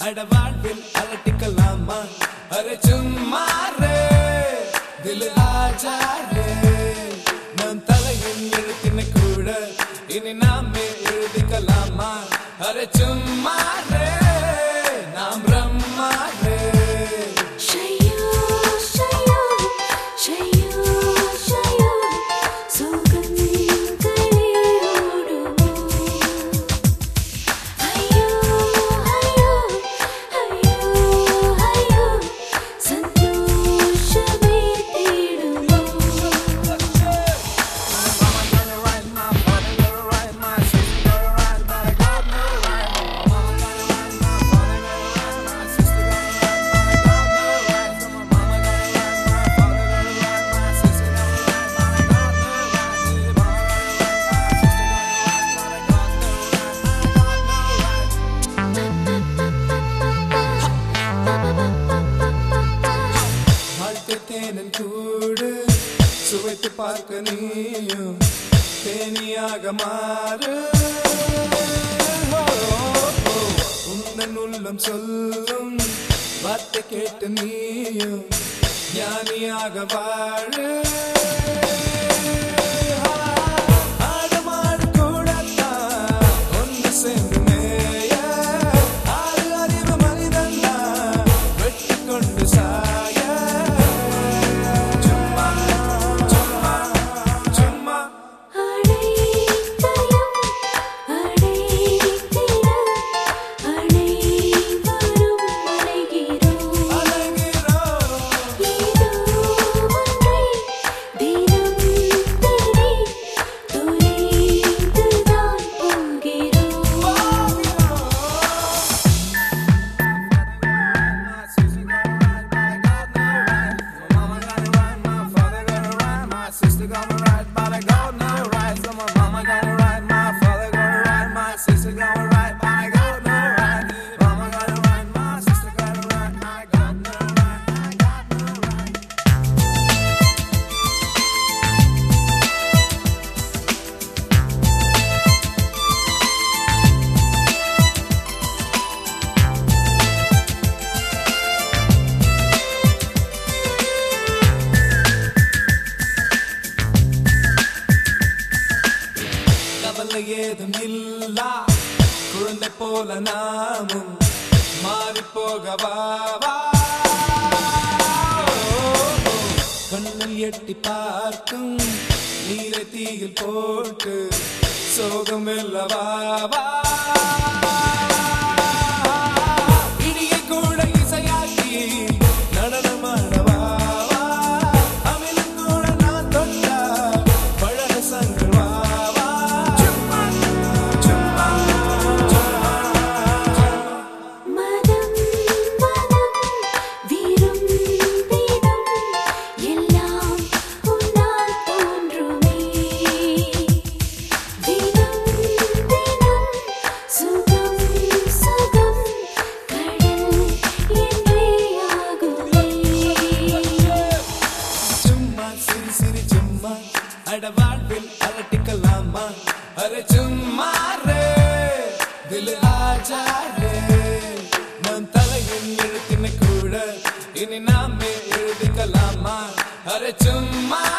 அட வாழ்வில் அலட்டிக்கலாமா அரே சும்மா ரே தில் ஆஜா ரே நம் தலையின் எழுத்தினை கூட இனி நாமே எழுதிக்கலாமா அரே சும்மா ரே நாம் பிரம்மா ரே தேனன் கூடு சுவைத்து பார்க்க நீயும் தேனியாக மாறு உந்தன் உள்ளம் சொல்லும் வார்த்தை கேட்டு நீயும் ஞானியாக வாழு ஆடமாடு கூடத்தான் ஒன்று சேர்ந்து மேய ஆறு அறிவு மனிதன் வெட்டி கொண்டு சாய Sister gonna ride, but I got no right. So my mama gonna ride, my father gonna ride, my sister gonna ride, but I got no right. Mama gonna ride, my sister gonna ride, I got no right, I got no right. ஏதும் இல்லா குழந்தை போல நாமும் மாறி போகவா கண்ணில் எட்டி பார்க்கும் நீரை தீயில் போட்டு சோகம் வெல்லவா இடியை கூட இசையாக்கி நடனமாடவா அமிலம் கூட நான் தொட்டா பழக சங்கவா அட வாழ்வில் அலட்டிக்கலாமா அரே சும்மா ரே தில் ஆஜா ரே நம் தலையின் எழுத்தினை கூட இனி நாமே எழுதிக்கலாமா அரே சும்மா